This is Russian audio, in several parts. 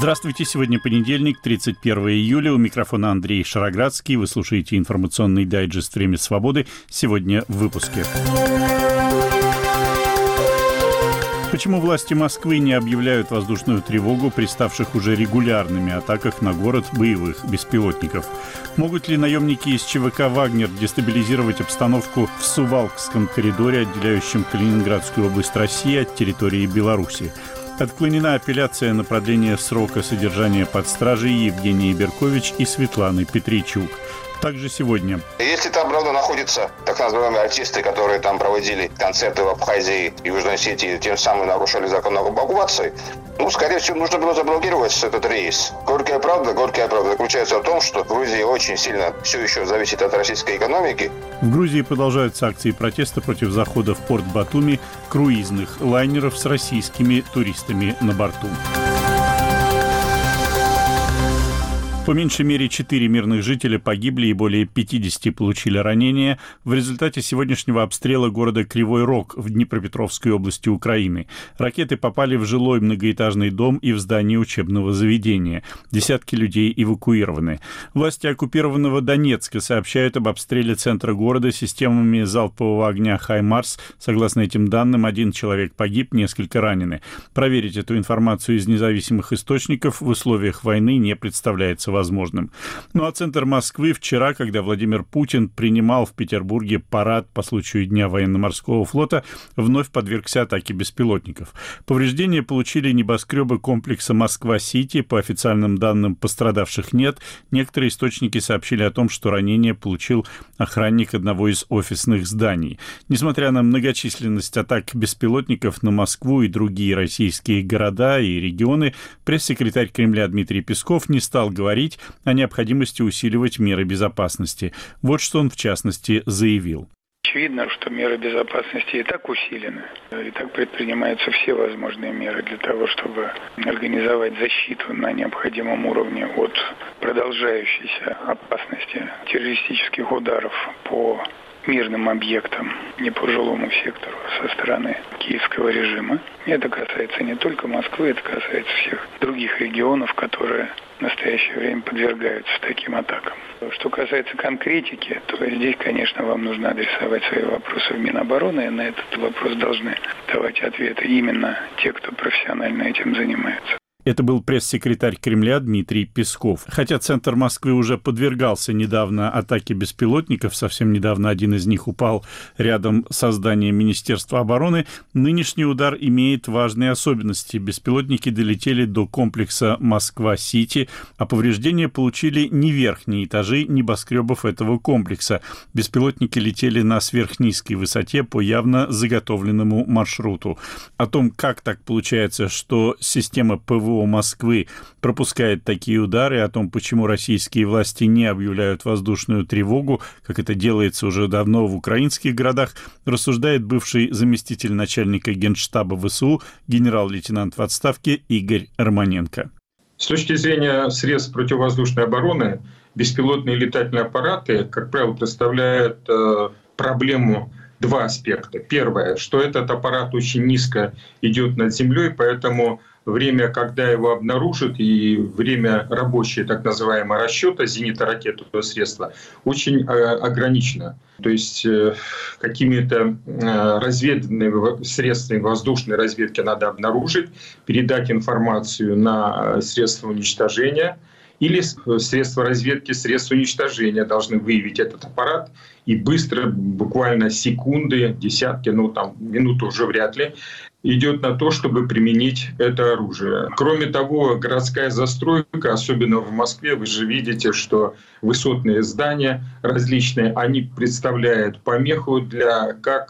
Здравствуйте, сегодня понедельник, 31 июля, у микрофона Андрей Шароградский. Вы слушаете информационный дайджест «Время свободы». Сегодня в выпуске. Почему власти Москвы не объявляют воздушную тревогу при ставших уже регулярными атаках на город боевых беспилотников? Могут ли наемники из ЧВК «Вагнер» дестабилизировать обстановку в Сувалкском коридоре, отделяющем Калининградскую область России от территории Беларуси? Отклонена апелляция на продление срока содержания под стражей Евгении Беркович и Светланы Петричук. Также сегодня. Если там, правда, находятся так называемые артисты, которые там проводили концерты в Абхазии и Южной Осетии, тем самым нарушали закон об эвакуации, скорее всего, нужно было заблокировать этот рейс. Горькая правда заключается в том, что Грузия очень сильно все еще зависит от российской экономики. В Грузии продолжаются акции протеста против захода в порт Батуми круизных лайнеров с российскими туристами на борту. По меньшей мере 4 мирных жителя погибли и более 50 получили ранения в результате сегодняшнего обстрела города Кривой Рог в Днепропетровской области Украины. Ракеты попали в жилой многоэтажный дом и в здание учебного заведения. Десятки людей эвакуированы. Власти оккупированного Донецка сообщают об обстреле центра города системами залпового огня «Хаймарс». Согласно этим данным, 1 человек погиб, несколько ранены. Проверить эту информацию из независимых источников в условиях войны не представляется возможным. А центр Москвы вчера, когда Владимир Путин принимал в Петербурге парад по случаю Дня военно-морского флота, вновь подвергся атаке беспилотников. Повреждения получили небоскребы комплекса «Москва-Сити». По официальным данным, пострадавших нет. Некоторые источники сообщили о том, что ранение получил охранник одного из офисных зданий. Несмотря на многочисленность атак беспилотников на Москву и другие российские города и регионы, пресс-секретарь Кремля Дмитрий Песков не стал говорить о необходимости усиливать меры безопасности. Вот что он, в частности, заявил. Очевидно, что меры безопасности и так усилены, и так предпринимаются все возможные меры для того, чтобы организовать защиту на необходимом уровне от продолжающейся опасности террористических ударов по мирным объектам, не по жилому сектору со стороны киевского режима. И это касается не только Москвы, это касается всех других регионов, которые в настоящее время подвергаются таким атакам. Что касается конкретики, то здесь, конечно, вам нужно адресовать свои вопросы в Минобороны, и на этот вопрос должны давать ответы именно те, кто профессионально этим занимается. Это был пресс-секретарь Кремля Дмитрий Песков. Хотя центр Москвы уже подвергался недавно атаке беспилотников, совсем недавно один из них упал рядом со зданием Министерства обороны, нынешний удар имеет важные особенности. Беспилотники долетели до комплекса «Москва-Сити», а повреждения получили не верхние этажи небоскребов этого комплекса. Беспилотники летели на сверхнизкой высоте по явно заготовленному маршруту. О том, как так получается, что система ПВО Москвы пропускает такие удары, о том, почему российские власти не объявляют воздушную тревогу, как это делается уже давно в украинских городах, рассуждает бывший заместитель начальника Генштаба ВСУ, генерал-лейтенант в отставке Игорь Романенко. С точки зрения средств противовоздушной обороны, беспилотные летательные аппараты, как правило, представляют проблему. 2 аспекта. Первое, что этот аппарат очень низко идет над землей, поэтому время, когда его обнаружат, и время рабочее, так называемого расчета зенитно-ракетного средства очень ограничено. То есть какими-то разведными средствами воздушной разведки надо обнаружить, передать информацию на средства уничтожения, или средства разведки, средства уничтожения должны выявить этот аппарат и быстро, буквально секунды, десятки, минуты уже вряд ли, идет на то, чтобы применить это оружие. Кроме того, городская застройка, особенно в Москве, вы же видите, что высотные здания различные, они представляют помеху для как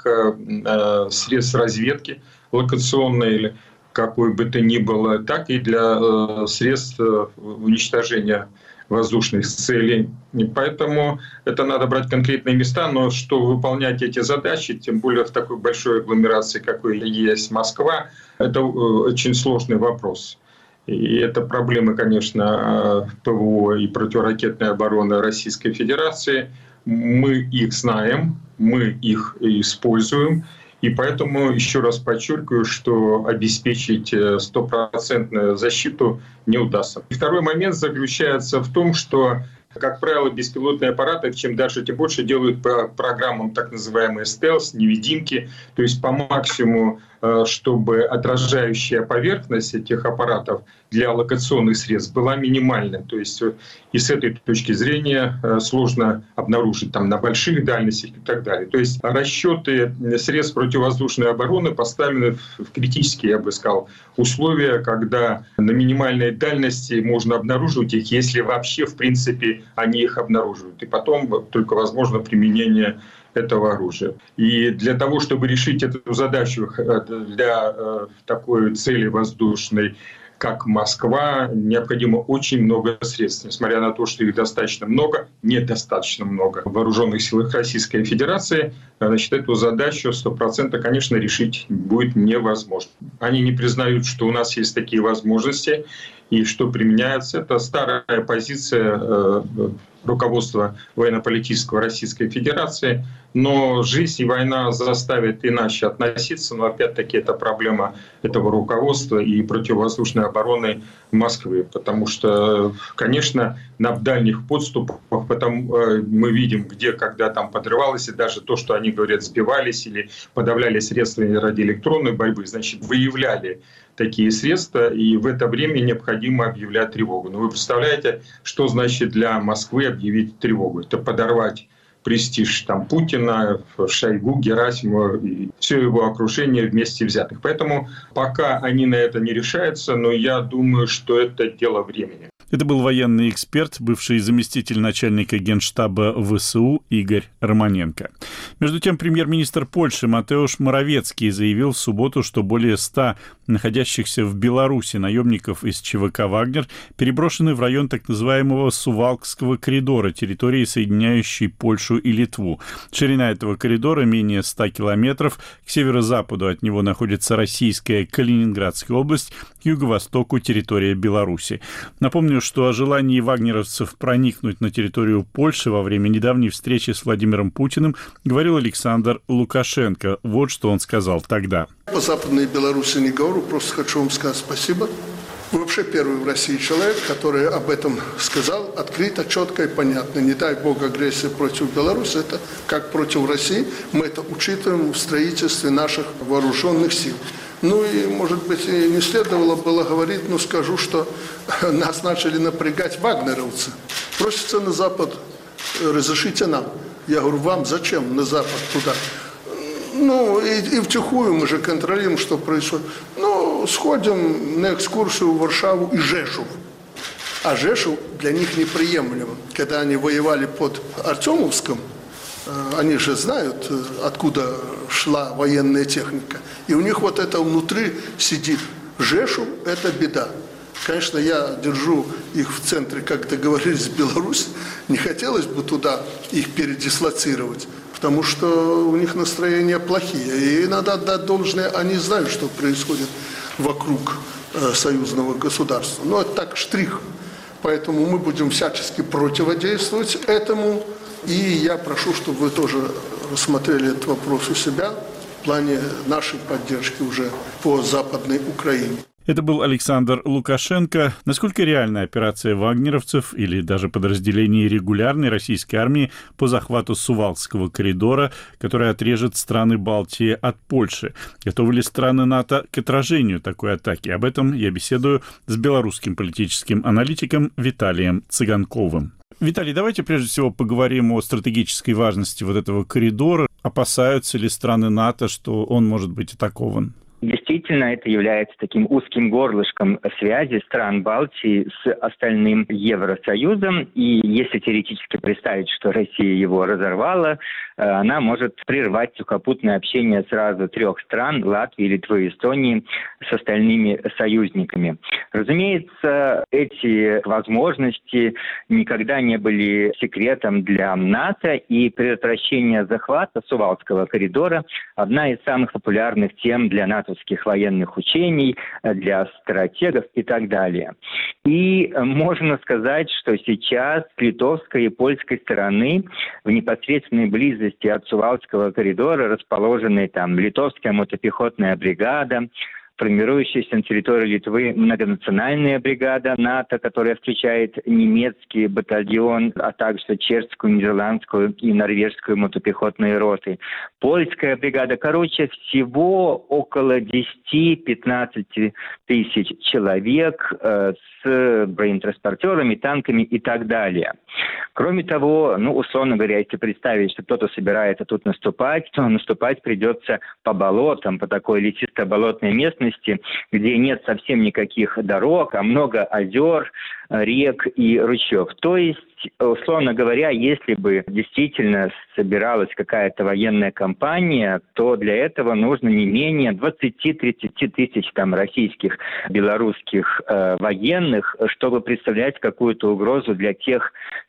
средств разведки локационной или какой бы то ни было, так и для средств уничтожения воздушных целей. И поэтому это надо брать конкретные места, но что выполнять эти задачи, тем более в такой большой агломерации, какой есть Москва, это очень сложный вопрос. И это проблемы, конечно, ПВО и противоракетной обороны Российской Федерации. Мы их знаем, мы их используем. И поэтому еще раз подчеркиваю, что обеспечить стопроцентную защиту не удастся. И второй момент заключается в том, что, как правило, беспилотные аппараты, чем дальше, тем больше делают по программам так называемые стелс, невидимки, то есть по максимуму, чтобы отражающая поверхность этих аппаратов для локационных средств была минимальной. То есть и с этой точки зрения сложно обнаружить там на больших дальностях и так далее. То есть расчеты средств противовоздушной обороны поставлены в критические, я бы сказал, условия, когда на минимальной дальности можно обнаруживать их, если вообще, в принципе, они их обнаруживают. И потом только возможно применение этого оружия. И для того, чтобы решить эту задачу для такой цели воздушной, как Москва, необходимо очень много средств. Несмотря на то, что их достаточно много, недостаточно много в вооруженных силах Российской Федерации, значит, эту задачу 100%, конечно, решить будет невозможно. Они не признают, что у нас есть такие возможности, и что применяется. Это старая позиция руководства военно-политического Российской Федерации. Но жизнь и война заставят иначе относиться. Но опять-таки это проблема этого руководства и противовоздушной обороны Москвы. Потому что, конечно, на дальних подступах мы видим, где, когда там подрывалось, и даже то, что они говорят, сбивались или подавляли средствами радиоэлектронной борьбы, значит, выявляли такие средства, и в это время необходимо объявлять тревогу. Но вы представляете, что значит для Москвы объявить тревогу? Это подорвать престиж там Путина, Шойгу, Герасимова и все его окружение вместе взятых. Поэтому пока они на это не решаются, но я думаю, что это дело времени. Это был военный эксперт, бывший заместитель начальника Генштаба ВСУ Игорь Романенко. Между тем, премьер-министр Польши Матеуш Моровецкий заявил в субботу, что более 100 находящихся в Беларуси наемников из ЧВК «Вагнер» переброшены в район так называемого Сувалкского коридора, территории, соединяющей Польшу и Литву. Ширина этого коридора менее 100 километров. К северо-западу от него находится российская Калининградская область, к юго-востоку территория Беларуси. Напомню, что о желании вагнеровцев проникнуть на территорию Польши во время недавней встречи с Владимиром Путиным говорил Александр Лукашенко. Вот что он сказал тогда. По Западной Беларуси не говорю, просто хочу вам сказать спасибо. Вы вообще первый в России человек, который об этом сказал открыто, четко и понятно. Не дай бог агрессия против Беларуси, это как против России. Мы это учитываем в строительстве наших вооруженных сил. Ну и, может быть, и не следовало было говорить, но скажу, что нас начали напрягать вагнеровцы. Просятся на Запад, разрешите нам. Я говорю, вам зачем на Запад туда? Ну, и втихую мы же контролируем, что происходит. Ну, сходим на экскурсию в Варшаву и Жешув. А Жешув для них неприемлемо. Когда они воевали под Артемовском, они же знают, откуда шла военная техника. И у них вот это внутри сидит. Жешув – это беда. Конечно, я держу их в центре, как договорились, в Беларусь. Не хотелось бы туда их передислоцировать, потому что у них настроения плохие. И надо отдать должное, они знают, что происходит вокруг союзного государства. Но это так, штрих. Поэтому мы будем всячески противодействовать этому. И я прошу, чтобы вы тоже рассмотрели этот вопрос у себя в плане нашей поддержки уже по Западной Украине. Это был Александр Лукашенко. Насколько реальна операция вагнеровцев или даже подразделений регулярной российской армии по захвату Сувалкского коридора, который отрежет страны Балтии от Польши? Готовы ли страны НАТО к отражению такой атаки? Об этом я беседую с белорусским политическим аналитиком Виталием Цыганковым. Виталий, давайте прежде всего поговорим о стратегической важности вот этого коридора. Опасаются ли страны НАТО, что он может быть атакован? Действительно, это является таким узким горлышком связи стран Балтии с остальным Евросоюзом. И если теоретически представить, что Россия его разорвала, она может прервать сухопутное общение сразу 3 стран – Латвии, Литвы и Эстонии – с остальными союзниками. Разумеется, эти возможности никогда не были секретом для НАТО, и предотвращение захвата Сувалкского коридора – одна из самых популярных тем для НАТО натовских военных учений, для стратегов и так далее. И можно сказать, что сейчас с литовской и польской стороны в непосредственной близости от Сувалского коридора расположены там литовская мотопехотная бригада, формирующаяся на территории Литвы многонациональная бригада НАТО, которая включает немецкий батальон, а также чешскую, нидерландскую и норвежскую мотопехотные роты. Польская бригада. Короче, всего около 10-15 тысяч человек с бронетранспортерами, танками и так далее. Кроме того, условно говоря, если представить, что кто-то собирается тут наступать, то наступать придется по болотам, по такой лесисто-болотной местности, где нет совсем никаких дорог, а много озер, рек и ручьев. То есть, условно говоря, если бы действительно собиралась какая-то военная кампания, то для этого нужно не менее 20-30 тысяч российских, белорусских военных, чтобы представлять какую-то угрозу для тех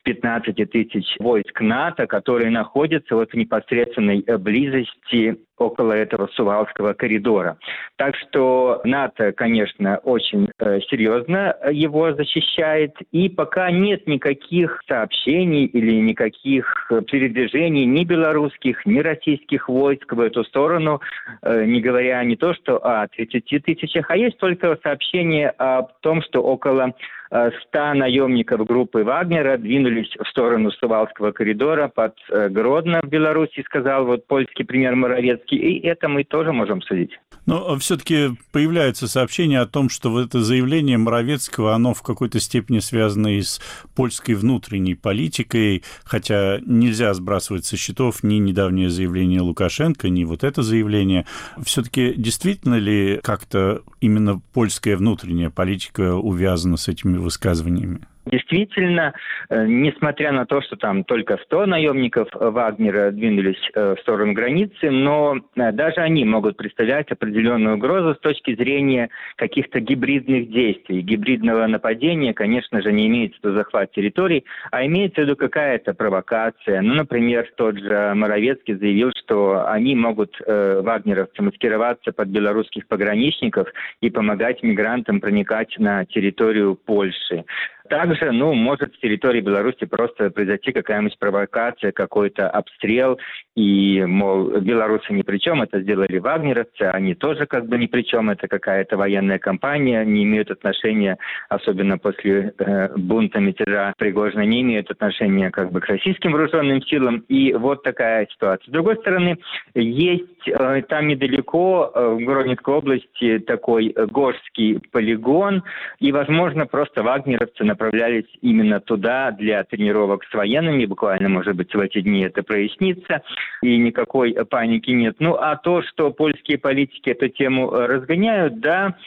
15 тысяч войск НАТО, которые находятся в непосредственной близости около этого Сувалского коридора. Так что НАТО, конечно, очень серьезно его защищает, и пока нет никаких сообщений или никаких передвижений ни белорусских, ни российских войск в эту сторону, не говоря не то что о 30 тысячах, а есть только сообщение о том, что около 100 наемников группы Вагнера двинулись в сторону Сувалского коридора под Гродно в Беларуси, сказал польский премьер Моровецкий, и это мы тоже можем судить. Но все-таки появляется сообщение о том, что это заявление Моровецкого, оно в какой-то степени связано и с польской внутренней политикой, хотя нельзя сбрасывать со счетов ни недавнее заявление Лукашенко, ни это заявление. Все-таки действительно ли как-то именно польская внутренняя политика увязана с этими высказываниями? Действительно, несмотря на то, что там только 100 наемников Вагнера двинулись в сторону границы, но даже они могут представлять определенную угрозу с точки зрения каких-то гибридных действий. Гибридного нападения, конечно же, не имеется в виду захват территорий, а имеется в виду какая-то провокация. Например, тот же Моровецкий заявил, что они могут, вагнеровцы, маскироваться под белорусских пограничников и помогать мигрантам проникать на территорию Польши. Также, может с территории Беларуси просто произойти какая-нибудь провокация, какой-то обстрел, и, мол, белорусы ни при чем, это сделали вагнеровцы, они тоже ни при чем, это какая-то военная кампания, не имеют отношения, особенно после бунта, мятежа Пригожина, не имеют отношения к российским вооруженным силам, и такая ситуация. С другой стороны, есть там недалеко, в Гродненской области, такой Гожский полигон, и, возможно, просто вагнеровцы направлялись именно туда для тренировок с военными. Буквально, может быть, в эти дни это прояснится, и никакой паники нет. А то, что польские политики эту тему разгоняют, да,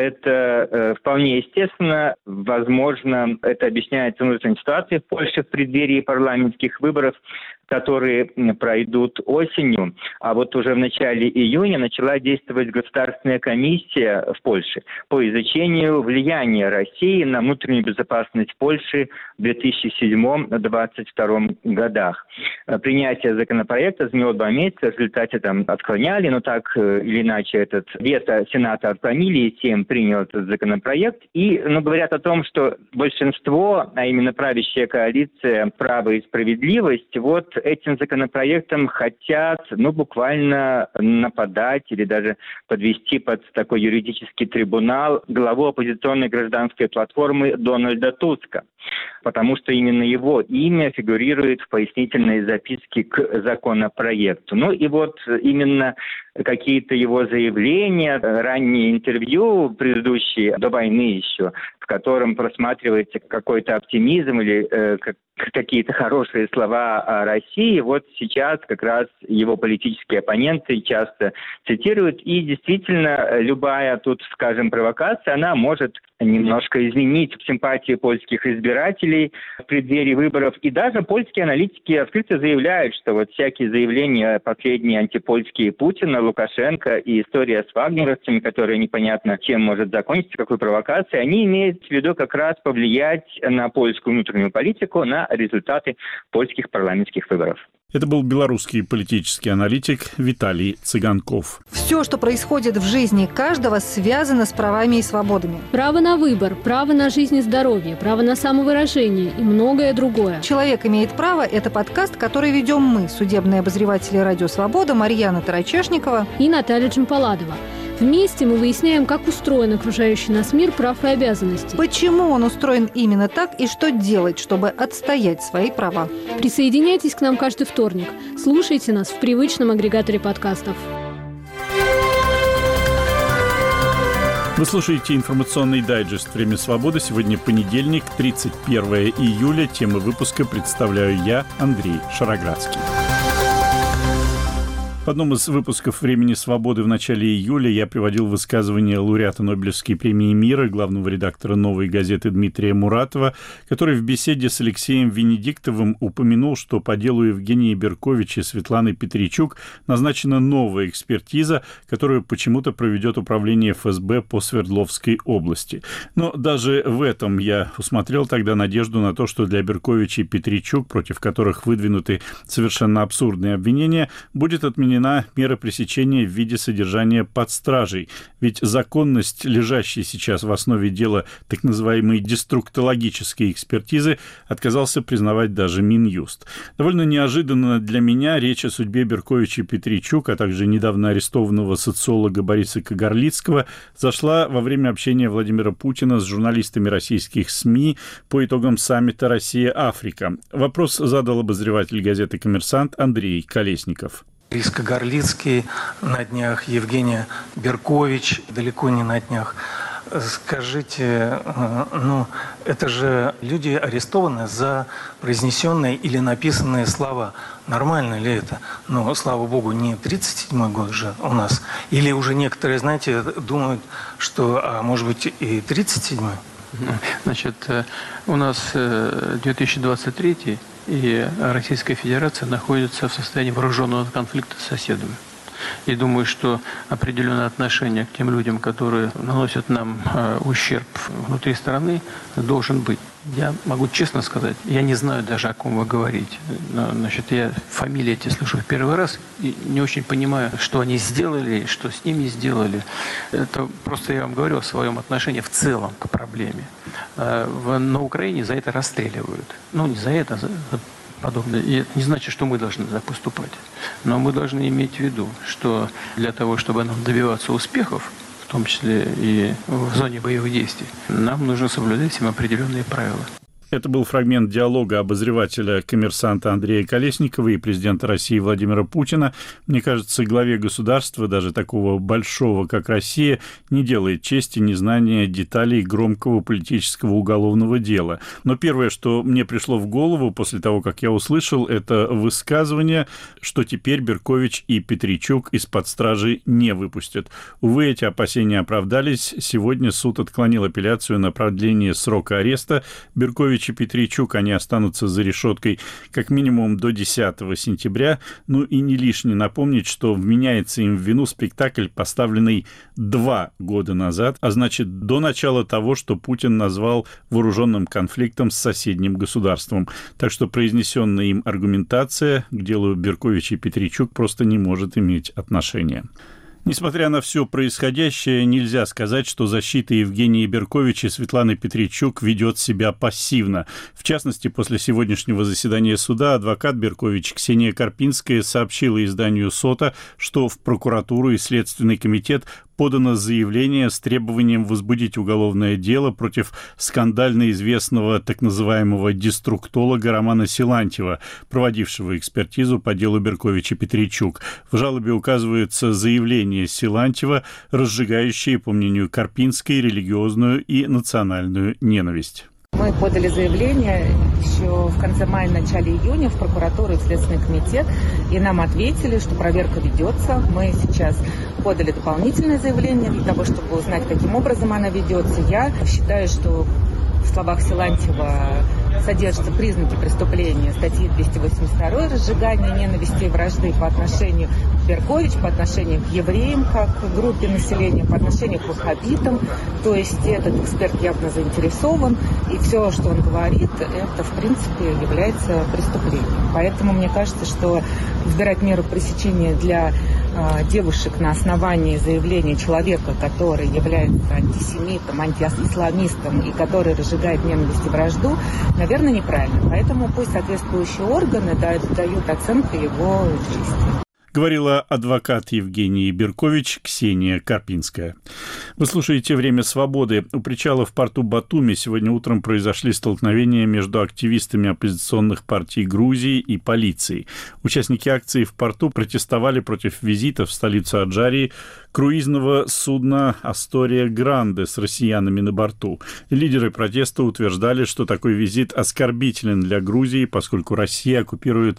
это вполне естественно. Возможно, это объясняется внутренней ситуацией в Польше в преддверии парламентских выборов, которые пройдут осенью. А уже в начале июня начала действовать Государственная комиссия в Польше по изучению влияния России на внутреннюю безопасность Польши в 2007-2022 годах. Принятие законопроекта заняло 2 месяца, в результате отклоняли, но так или иначе этот вето Сената отклонили, и Сейм принял этот законопроект. И говорят о том, что большинство, а именно правящая коалиция «Право и справедливость», этим законопроектом хотят, буквально нападать или даже подвести под такой юридический трибунал главу оппозиционной гражданской платформы Дональда Туска, потому что именно его имя фигурирует в пояснительной записке к законопроекту. Именно какие-то его заявления, ранние интервью, предыдущие до войны еще, в котором просматривается какой-то оптимизм или какие-то хорошие слова о России, сейчас как раз его политические оппоненты часто цитируют, и действительно любая тут, провокация, она может немножко изменить симпатии польских избирателей в преддверии выборов, и даже польские аналитики открыто заявляют, что всякие заявления последние антипольские Путина, Лукашенко и история с вагнеровцами, которая непонятно чем может закончиться, какой провокацией, они имеют в виду как раз повлиять на польскую внутреннюю политику, на результаты польских парламентских выборов. Это был белорусский политический аналитик Виталий Цыганков. Все, что происходит в жизни каждого, связано с правами и свободами. Право на выбор, право на жизнь и здоровье, право на самовыражение и многое другое. «Человек имеет право» – это подкаст, который ведем мы, судебные обозреватели «Радио Свобода» Марьяна Тарачешникова и Наталья Джампаладова. Вместе мы выясняем, как устроен окружающий нас мир прав и обязанностей. Почему он устроен именно так и что делать, чтобы отстоять свои права. Присоединяйтесь к нам каждый вторник. Слушайте нас в привычном агрегаторе подкастов. Вы слушаете информационный дайджест «Время свободы». Сегодня понедельник, 31 июля. Темы выпуска представляю я, Андрей Шароградский. В одном из выпусков «Времени свободы» в начале июля я приводил высказывание лауреата Нобелевской премии мира, главного редактора «Новой газеты» Дмитрия Муратова, который в беседе с Алексеем Венедиктовым упомянул, что по делу Евгения Беркович и Светланы Петричук назначена новая экспертиза, которую почему-то проведет управление ФСБ по Свердловской области. Но даже в этом я усмотрел тогда надежду на то, что для Беркович и Петричук, против которых выдвинуты совершенно абсурдные обвинения, будет отменена мера пресечения в виде содержания под стражей. Ведь законность, лежащей сейчас в основе дела так называемой деструктологической экспертизы, отказался признавать даже Минюст. Довольно неожиданно для меня речь о судьбе Беркович и Петричук, а также недавно арестованного социолога Бориса Кагарлицкого, зашла во время общения Владимира Путина с журналистами российских СМИ по итогам саммита «Россия-Африка». Вопрос задал обозреватель газеты «Коммерсант» Андрей Колесников. Борис Кагарлицкий на днях, Евгения Беркович далеко не на днях. Скажите, это же люди арестованы за произнесенные или написанные слова. Нормально ли это? Слава богу, не 37-й год же у нас. Или уже некоторые, знаете, думают, что, может быть, и 37-й? Значит, у нас 2023 и Российская Федерация находится в состоянии вооруженного конфликта с соседами. И думаю, что определенное отношение к тем людям, которые наносят нам ущерб внутри страны, должен быть. Я могу честно сказать, я не знаю даже, о ком вы говорите. Значит, я фамилии эти слышу в первый раз и не очень понимаю, что они сделали, что с ними сделали. Это просто я вам говорю о своем отношении в целом к проблеме. На Украине за это расстреливают. Не за это, за подобное. И это не значит, что мы должны так поступать. Но мы должны иметь в виду, что для того, чтобы нам добиваться успехов, в том числе и в зоне боевых действий, нам нужно соблюдать всем определенные правила. Это был фрагмент диалога обозревателя «Коммерсанта» Андрея Колесникова и президента России Владимира Путина. Мне кажется, главе государства, даже такого большого, как Россия, не делает чести незнание деталей громкого политического уголовного дела. Но первое, что мне пришло в голову после того, как я услышал, это высказывание, что теперь Беркович и Петричук из-под стражи не выпустят. Увы, эти опасения оправдались. Сегодня суд отклонил апелляцию на продление срока ареста. Беркович и Петричук, они останутся за решеткой как минимум до 10 сентября. И не лишне напомнить, что вменяется им в вину спектакль, поставленный 2 года назад, а значит, до начала того, что Путин назвал вооруженным конфликтом с соседним государством. Так что произнесенная им аргументация к делу Беркович и Петричук просто не может иметь отношения. Несмотря на все происходящее, нельзя сказать, что защита Евгении Беркович и Светланы Петричук ведет себя пассивно. В частности, после сегодняшнего заседания суда адвокат Беркович Ксения Карпинская сообщила изданию «Сота», что в прокуратуру и Следственный комитет подано заявление с требованием возбудить уголовное дело против скандально известного так называемого деструктолога Романа Силантьева, проводившего экспертизу по делу Беркович и Петричук. В жалобе указывается заявление Силантьева, разжигающее, по мнению Карпинской, религиозную и национальную ненависть. Мы подали заявление еще в конце мая, начале июня в прокуратуру и в Следственный комитет, и нам ответили, что проверка ведется. Мы сейчас подали дополнительное заявление для того, чтобы узнать, каким образом она ведется. Я считаю, что в словах Силантьева содержатся признаки преступления статьи 282 «Разжигание ненависти и вражды по отношению к Беркович, по отношению к евреям, как к группе населения, по отношению к ваххабитам». То есть этот эксперт явно заинтересован, и все, что он говорит, это, в принципе, является преступлением. Поэтому мне кажется, что избирать меру пресечения для девушек на основании заявления человека, который является антисемитом, антиисламистом и который разжигает ненависть и вражду, наверное, неправильно. Поэтому пусть соответствующие органы дают оценку его действиям. Говорила адвокат Евгений Беркович Ксения Карпинская. Вы слушаете «Время свободы». У причала в порту Батуми сегодня утром произошли столкновения между активистами оппозиционных партий Грузии и полицией. Участники акции в порту протестовали против визита в столицу Аджарии круизного судна «Астория Гранде» с россиянами на борту. Лидеры протеста утверждали, что такой визит оскорбителен для Грузии, поскольку Россия оккупирует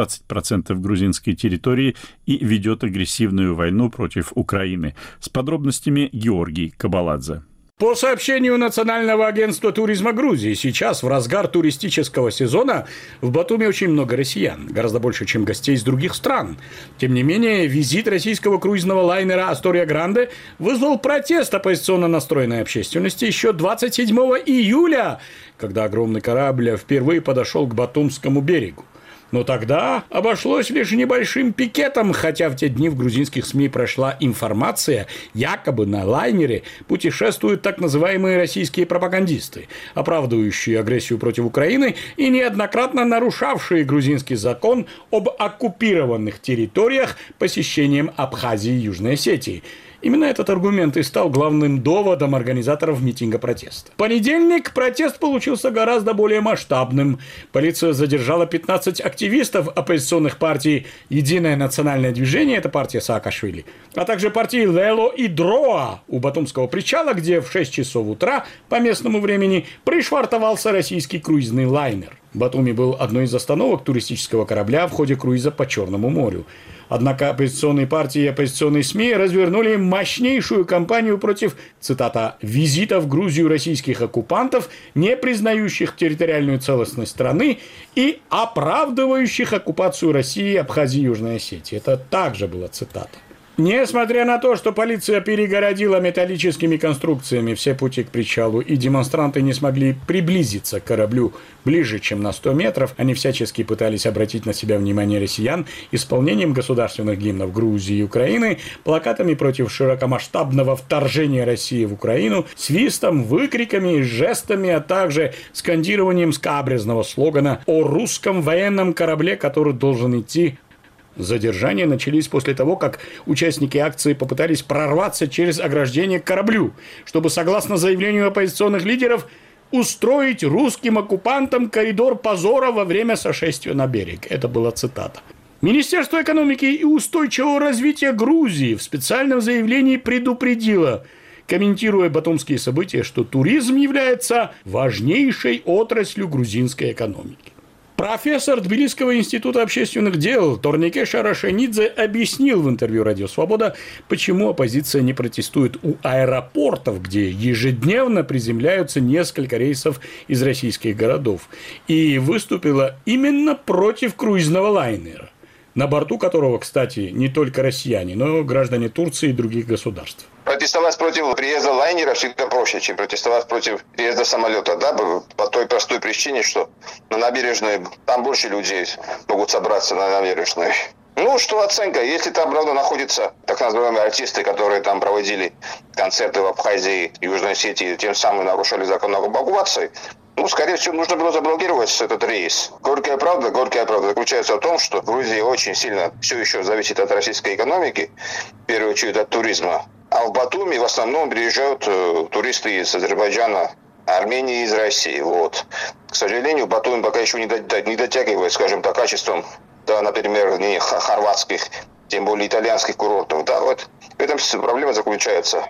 20% грузинской территории и ведет агрессивную войну против Украины. С подробностями Георгий Кабаладзе. По сообщению Национального агентства туризма Грузии, сейчас, в разгар туристического сезона, в Батуми очень много россиян, гораздо больше, чем гостей из других стран. Тем не менее, визит российского круизного лайнера «Астория Гранде» вызвал протест оппозиционно настроенной общественности еще 27 июля, когда огромный корабль впервые подошел к Батумскому берегу. Но тогда обошлось лишь небольшим пикетом, хотя в те дни в грузинских СМИ прошла информация, якобы на лайнере путешествуют так называемые российские пропагандисты, оправдывающие агрессию против Украины и неоднократно нарушавшие грузинский закон об оккупированных территориях посещением Абхазии и Южной Осетии. Именно этот аргумент и стал главным доводом организаторов митинга протеста. В понедельник протест получился гораздо более масштабным. Полиция задержала 15 активистов оппозиционных партий «Единое национальное движение», это партия Саакашвили, а также партии «Лело» и «Дроа» у Батумского причала, где в 6 часов утра по местному времени пришвартовался российский круизный лайнер. Батуми был одной из остановок туристического корабля в ходе круиза по Черному морю. Однако оппозиционные партии и оппозиционные СМИ развернули мощнейшую кампанию против, цитата, «визита в Грузию российских оккупантов, не признающих территориальную целостность страны и оправдывающих оккупацию России, Абхазии и Южной Осетии». Это также была цитата. Несмотря на то, что полиция перегородила металлическими конструкциями все пути к причалу, и демонстранты не смогли приблизиться к кораблю ближе, чем на 100 метров, они всячески пытались обратить на себя внимание россиян исполнением государственных гимнов Грузии и Украины, плакатами против широкомасштабного вторжения России в Украину, свистом, выкриками и жестами, а также скандированием скабрезного слогана о русском военном корабле, который должен идти. Задержания начались после того, как участники акции попытались прорваться через ограждение к кораблю, чтобы, согласно заявлению оппозиционных лидеров, устроить русским оккупантам коридор позора во время сошествия на берег. Это была цитата. Министерство экономики и устойчивого развития Грузии в специальном заявлении предупредило, комментируя батумские события, что туризм является важнейшей отраслью грузинской экономики. Профессор Тбилисского института общественных дел Торнике Шарашенидзе объяснил в интервью «Радио Свобода», почему оппозиция не протестует у аэропортов, где ежедневно приземляются несколько рейсов из российских городов, и выступила именно против круизного лайнера, на борту которого, кстати, не только россияне, но и граждане Турции и других государств. Протестовать против приезда лайнера всегда проще, чем протестовать против приезда самолета, да, по той простой причине, что на набережной там больше людей могут собраться на набережной. Ну, что оценка? Если там, правда, находятся так называемые артисты, которые там проводили концерты в Абхазии и Южной Осетии, тем самым нарушали закон об оккупации, ну, скорее всего, нужно было заблокировать этот рейс. Горькая правда заключается в том, что Грузия очень сильно все еще зависит от российской экономики, в первую очередь от туризма. А в Батуми в основном приезжают туристы из Азербайджана, Армении и из России. Вот. К сожалению, Батуми пока еще не дотягивает, скажем так, качеством, да, например, не хорватских, тем более итальянских курортов. Да, вот в этом проблема заключается.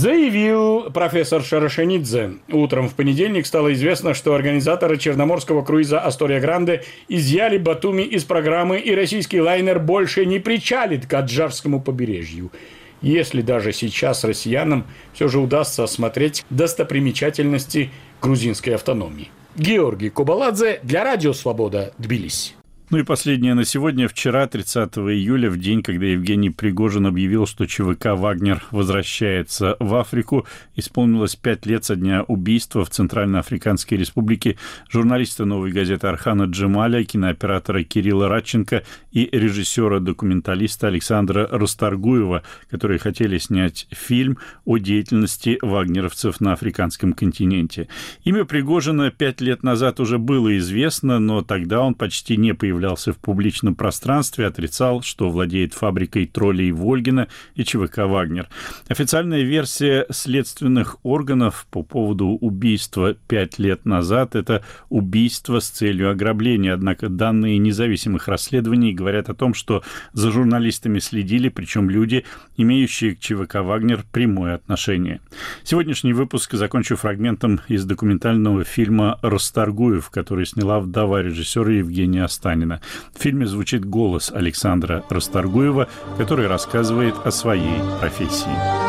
Заявил профессор Шарашенидзе. Утром в понедельник стало известно, что организаторы черноморского круиза «Астория Гранде» изъяли Батуми из программы, и российский лайнер больше не причалит к Аджарскому побережью. Если даже сейчас россиянам все же удастся осмотреть достопримечательности грузинской автономии. Георгий Кубаладзе для Радио Свобода, Тбилиси. Ну и последнее на сегодня. Вчера, 30 июля, в день, когда Евгений Пригожин объявил, что ЧВК «Вагнер» возвращается в Африку, исполнилось 5 лет со дня убийства в Центральноафриканской Республике журналиста «Новой газеты» Архана Джемаля, кинооператора Кирилла Радченко и режиссера-документалиста Александра Расторгуева, которые хотели снять фильм о деятельности вагнеровцев на африканском континенте. Имя Пригожина 5 лет назад уже было известно, но тогда он почти не появлялся в публичном пространстве, отрицал, что владеет фабрикой троллей Вольгина и ЧВК «Вагнер». Официальная версия следственных органов по поводу убийства 5 лет назад – это убийство с целью ограбления. Однако данные независимых расследований говорят о том, что за журналистами следили, причем люди, имеющие к ЧВК «Вагнер» прямое отношение. Сегодняшний выпуск закончу фрагментом из документального фильма «Расторгуев», который сняла вдова режиссера Евгения Останина. В фильме звучит голос Александра Расторгуева, который рассказывает о своей профессии.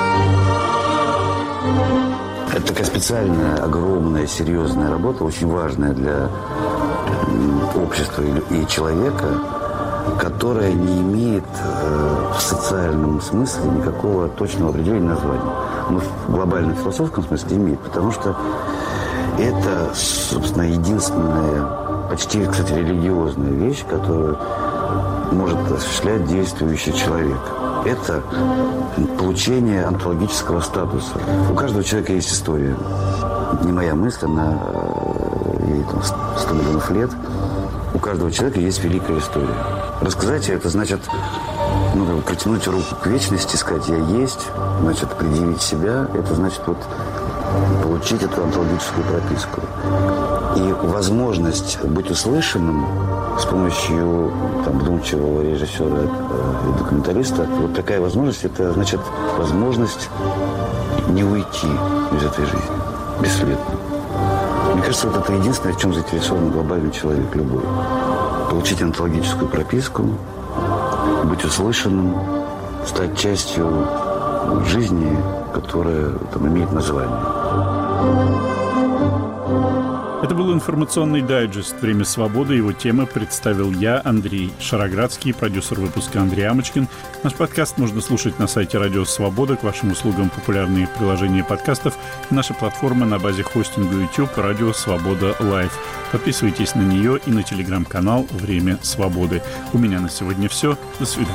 Это такая специальная, огромная, серьезная работа, очень важная для общества и человека, которая не имеет в социальном смысле никакого точного определения названия. Но в глобальном философском смысле имеет, потому что это, собственно, единственная, почти, кстати, религиозная вещь, которую может осуществлять действующий человек. Это получение онтологического статуса. У каждого человека есть история. Не моя мысль, она ей 100 миллионов лет. У каждого человека есть великая история. Рассказать это значит протянуть руку к вечности, сказать «я есть», значит, предъявить себя, это значит получить эту онтологическую прописку. И возможность быть услышанным с помощью вдумчивого режиссера и документалиста, вот такая возможность, это значит возможность не уйти из этой жизни бесследно. Мне кажется, это единственное, в чем заинтересован глобальный человек любой. Получить онтологическую прописку, быть услышанным, стать частью жизни, которая имеет название. Это был информационный дайджест «Время свободы». Его темы представил я, Андрей Шароградский, продюсер выпуска Андрей Амочкин. Наш подкаст можно слушать на сайте «Радио Свобода». К вашим услугам популярные приложения подкастов и наша платформа на базе хостинга YouTube «Радио Свобода Лайв». Подписывайтесь на нее и на телеграм-канал «Время свободы». У меня на сегодня все. До свидания.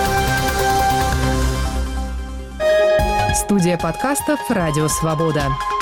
Студия подкастов «Радио Свобода».